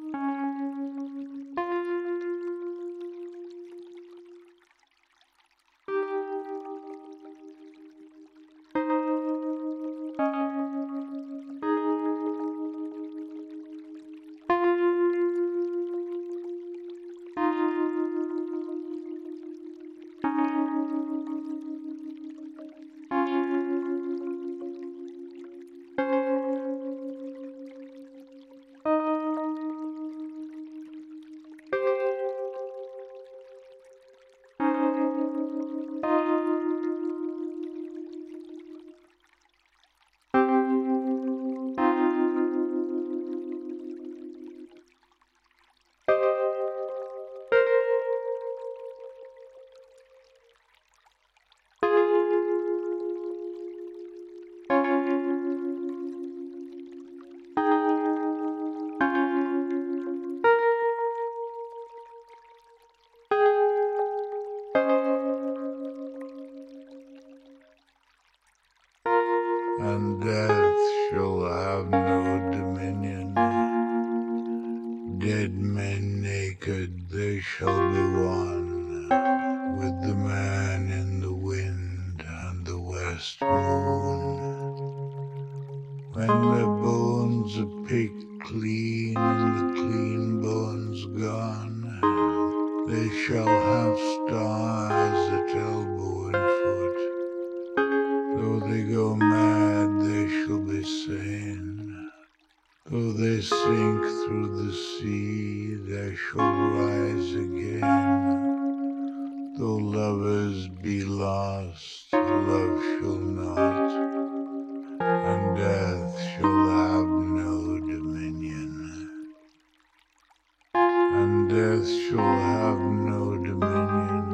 And death shall have no dominion. Dead men naked they shall be one, with the man in the wind and the west moon. When their bones are picked clean and the clean bones gone, they shall have stars at elbow and foot. Though they go mad, they shall be sane. Though they sink through the sea, they shall rise again. Though lovers be lost, love shall not, and death shall have no dominion. And death shall have no dominion.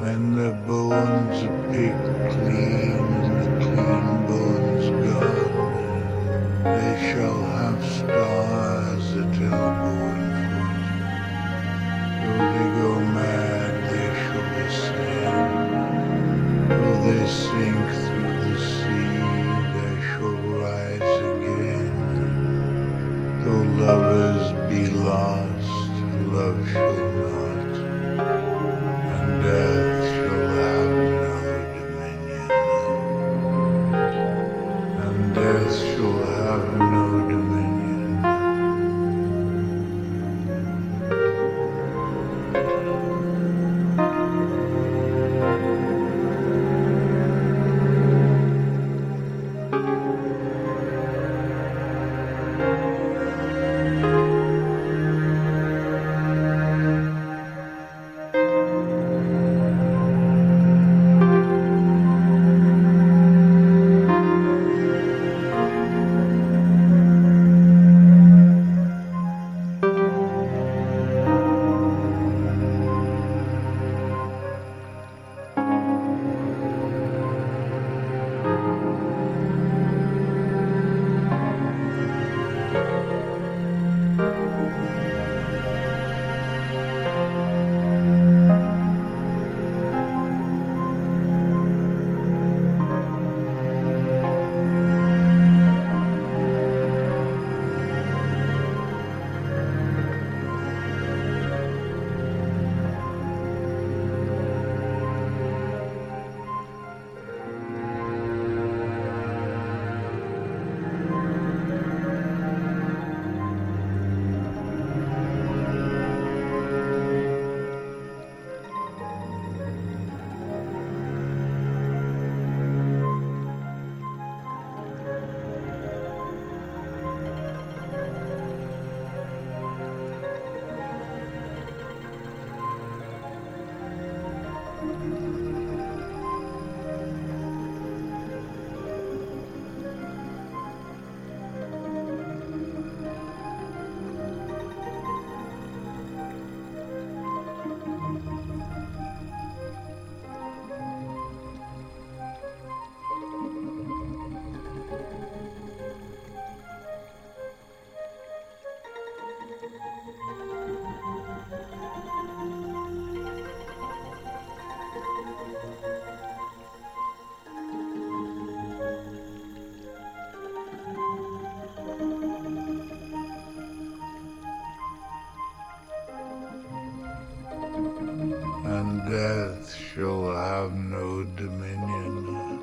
When the bones are picked clean and the clean bones gone, they shall have stars at elbow and foot. Though they go mad, they shall ascend. Though they sink through the sea, they shall rise again. Though lovers be lost, love shall not, and death shall have no dominion, and death shall have no dominion. And death shall have no dominion.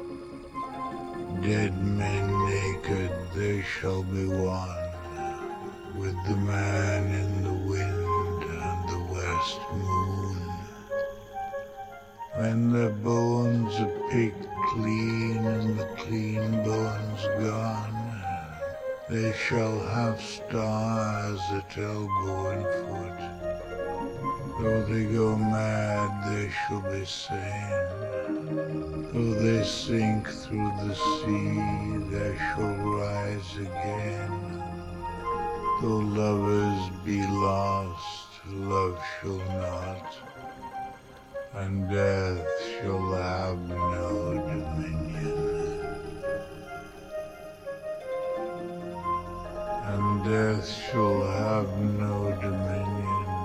Dead men naked, they shall be one with the man in the wind and the west moon. When the bones are picked clean and the clean bones gone, they shall have stars at elbow and foot. Though they go mad, they shall be sane. Though they sink through the sea, they shall rise again. Though lovers be lost, love shall not, and death shall have no dominion. And death shall have no dominion.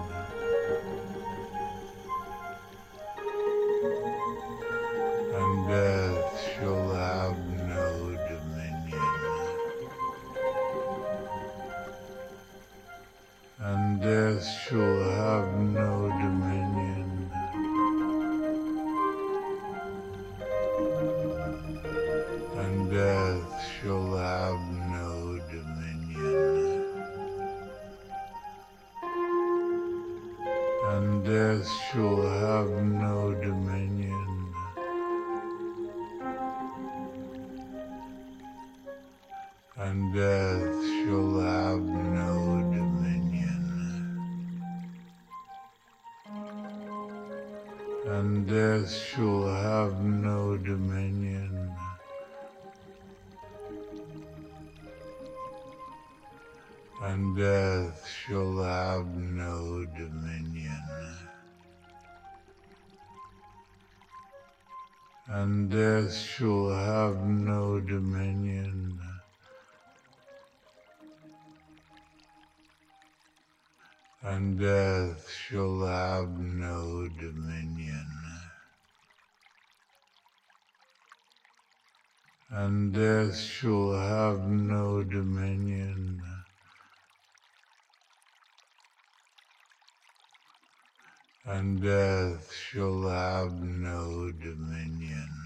And death shall have no dominion. And death shall have no dominion. And death shall have no dominion. And death shall have no dominion. And death shall have no dominion. And death shall have no dominion. And death shall have no dominion. and death shall have no dominion. And death shall have no dominion. And death shall have no dominion. And death shall have no dominion.